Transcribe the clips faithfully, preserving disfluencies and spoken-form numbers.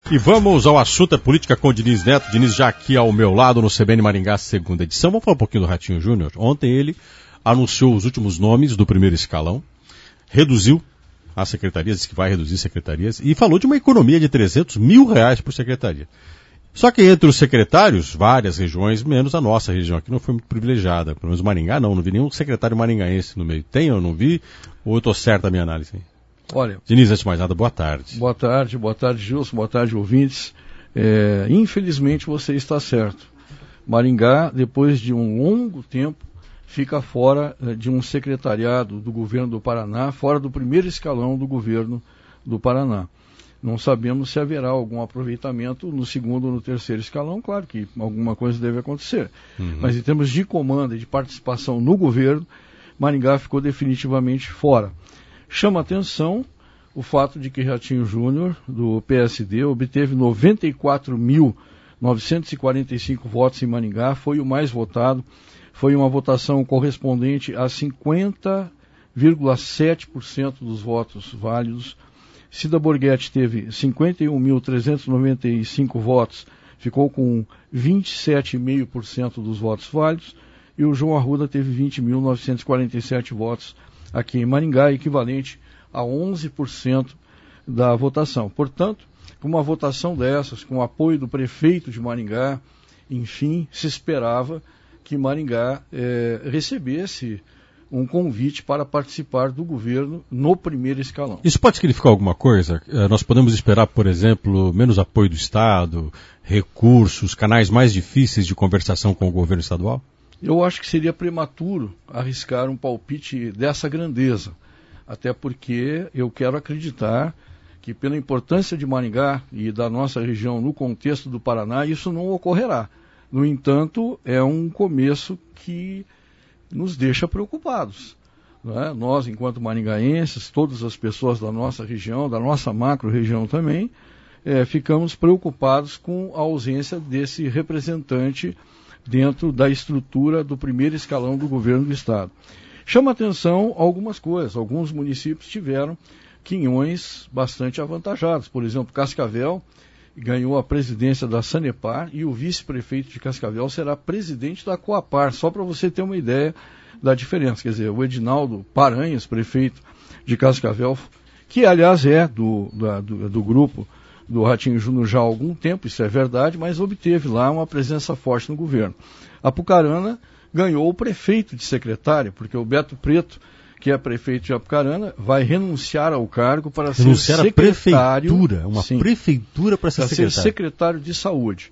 E vamos ao assunto da política com o Diniz Neto. Diniz já aqui ao meu lado no C B N Maringá, segunda edição. Vamos falar um pouquinho do Ratinho Júnior. Ontem ele anunciou os últimos nomes do primeiro escalão, reduziu as secretarias, disse que vai reduzir secretarias, e falou de uma economia de trezentos mil reais por secretaria. Só que entre os secretários, várias regiões, menos a nossa região aqui, não foi muito privilegiada. Pelo menos Maringá não, não vi nenhum secretário maringaense no meio. Tem ou não vi? Ou eu estou certo da minha análise aí? Olha, Diniz, antes de mais nada, boa tarde. Boa tarde, boa tarde, Gilson, boa tarde, ouvintes. É, infelizmente você está certo. Maringá, depois de um longo tempo, fica fora de um secretariado do governo do Paraná, fora do primeiro escalão do governo do Paraná. Não sabemos se haverá algum aproveitamento no segundo ou no terceiro escalão, claro que alguma coisa deve acontecer. Uhum. Mas em termos de comando e de participação no governo, Maringá ficou definitivamente fora. Chama atenção o fato de que Ratinho Júnior, do P S D, obteve noventa e quatro mil novecentos e quarenta e cinco votos em Maringá, foi o mais votado, foi uma votação correspondente a cinquenta vírgula sete por cento dos votos válidos. Cida Borghetti teve cinquenta e um mil trezentos e noventa e cinco votos, ficou com vinte e sete vírgula cinco por cento dos votos válidos, e o João Arruda teve vinte mil novecentos e quarenta e sete votos aqui em Maringá, equivalente a onze por cento da votação. Portanto, com uma votação dessas, com o apoio do prefeito de Maringá, enfim, se esperava que Maringá eh, recebesse um convite para participar do governo no primeiro escalão. Isso pode significar alguma coisa? Nós podemos esperar, por exemplo, menos apoio do Estado, recursos, canais mais difíceis de conversação com o governo estadual? Eu acho que seria prematuro arriscar um palpite dessa grandeza, até porque eu quero acreditar que pela importância de Maringá e da nossa região no contexto do Paraná, isso não ocorrerá. No entanto, é um começo que nos deixa preocupados. Não é? Nós, enquanto maringaenses, todas as pessoas da nossa região, da nossa macro-região também, é, ficamos preocupados com a ausência desse representante dentro da estrutura do primeiro escalão do governo do Estado. Chama atenção algumas coisas. Alguns municípios tiveram quinhões bastante avantajados. Por exemplo, Cascavel ganhou a presidência da Sanepar e o vice-prefeito de Cascavel será presidente da Coapar, só para você ter uma ideia da diferença. Quer dizer, o Edinaldo Paranhos, prefeito de Cascavel, que aliás é do, da, do, do grupo do Ratinho Júnior já há algum tempo, isso é verdade, mas obteve lá uma presença forte no governo. Apucarana ganhou o prefeito de secretário, porque o Beto Preto, que é prefeito de Apucarana, vai renunciar ao cargo para renunciar ser secretário... Prefeitura, uma sim, prefeitura para ser para secretário. ser secretário de saúde.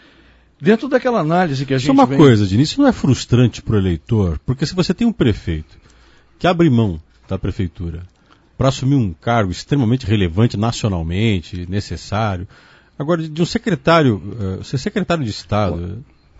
Dentro daquela análise que a gente Só uma vem... coisa, Diniz, isso não é frustrante para o eleitor? Porque se você tem um prefeito que abre mão da prefeitura para assumir um cargo extremamente relevante nacionalmente, necessário, agora de um secretário, uh, ser secretário de Estado... Bom,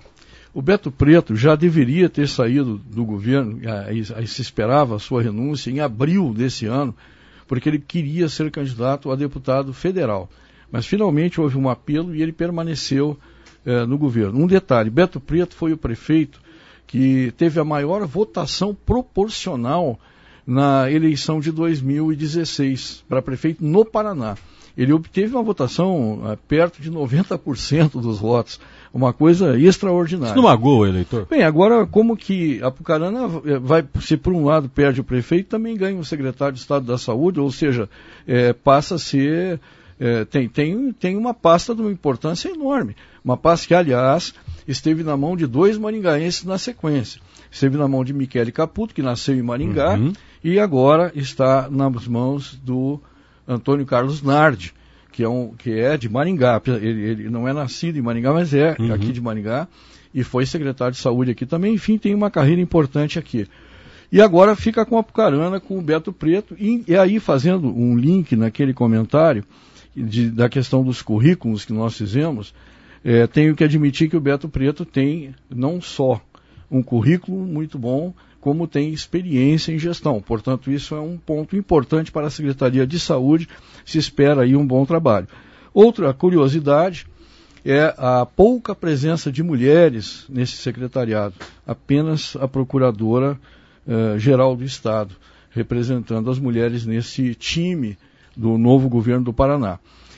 o Beto Preto já deveria ter saído do governo, aí, aí se esperava a sua renúncia em abril desse ano, porque ele queria ser candidato a deputado federal. Mas finalmente houve um apelo e ele permaneceu eh, no governo. Um detalhe, Beto Preto foi o prefeito que teve a maior votação proporcional na eleição de dois mil e dezesseis para prefeito no Paraná. Ele obteve uma votação uh, perto de noventa por cento dos votos, uma coisa extraordinária. Isso não magoa o eleitor? Bem, agora como que Apucarana vai, se por um lado perde o prefeito, também ganha o secretário de Estado da Saúde, ou seja, é, passa a ser, é, tem, tem, tem uma pasta de uma importância enorme, uma pasta que, aliás, esteve na mão de dois maringaenses na sequência. Esteve na mão de Michele Caputo, que nasceu em Maringá, uhum. e agora está nas mãos do Antônio Carlos Nardi, que é, um, que é de Maringá. Ele, ele não é nascido em Maringá, mas é uhum. aqui de Maringá, e foi secretário de saúde aqui também. Enfim, tem uma carreira importante aqui. E agora fica com a Apucarana, com o Beto Preto, e, e aí fazendo um link naquele comentário de, da questão dos currículos que nós fizemos, é, tenho que admitir que o Beto Preto tem não só um currículo muito bom, como tem experiência em gestão. Portanto, isso é um ponto importante para a Secretaria de Saúde, se espera aí um bom trabalho. Outra curiosidade é a pouca presença de mulheres nesse secretariado, apenas a Procuradora-Geral uh, do Estado, representando as mulheres nesse time do novo governo do Paraná.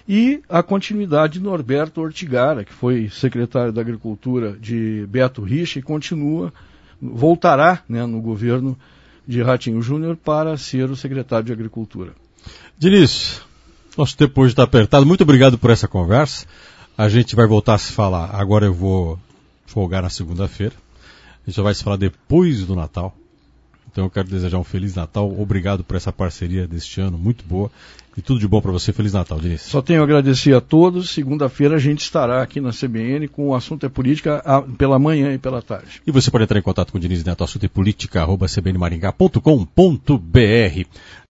E a continuidade de Norberto Ortigara, que foi secretário da Agricultura de Beto Richa e continua, voltará, né, no governo de Ratinho Júnior para ser o secretário de Agricultura. Diniz, nosso tempo hoje está apertado. Muito obrigado por essa conversa. A gente vai voltar a se falar. Agora eu vou folgar na segunda-feira. A gente só vai se falar depois do Natal. Então eu quero desejar um Feliz Natal. Obrigado por essa parceria deste ano, muito boa. E tudo de bom para você. Feliz Natal, Diniz. Só tenho a agradecer a todos. Segunda-feira a gente estará aqui na C B N com o Assunto é Política a, pela manhã e pela tarde. E você pode entrar em contato com o Diniz Neto, assunto é política, arroba c b n maringá ponto com ponto b r.